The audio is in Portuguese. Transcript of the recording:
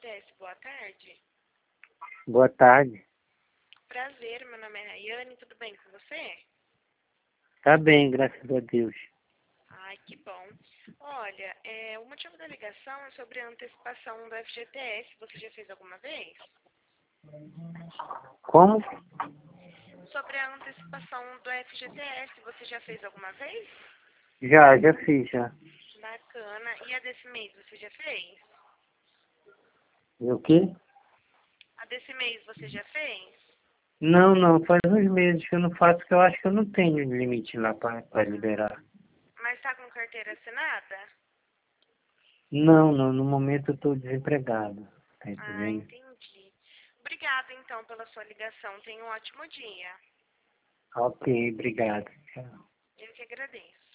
FGTS, boa tarde. Boa tarde. Prazer, meu nome é Rayane, tudo bem com você? Tá bem, graças a Deus. Ai, que bom. Olha, o motivo da ligação é sobre a antecipação do FGTS. Você já fez alguma vez? Como? Sobre a antecipação do FGTS, você já fez alguma vez? Já fiz, já. Bacana. E a desse mês, você já fez? E o quê? A desse mês, você já fez? Não, faz uns meses que eu não faço, porque eu acho que eu não tenho limite lá pra liberar. Mas tá com carteira assinada? Não, no momento eu tô desempregado. Tá Ah, entendendo? entendi. Obrigada, então, pela sua ligação. Tenha um ótimo dia. Ok, obrigado. Tchau. Eu que agradeço.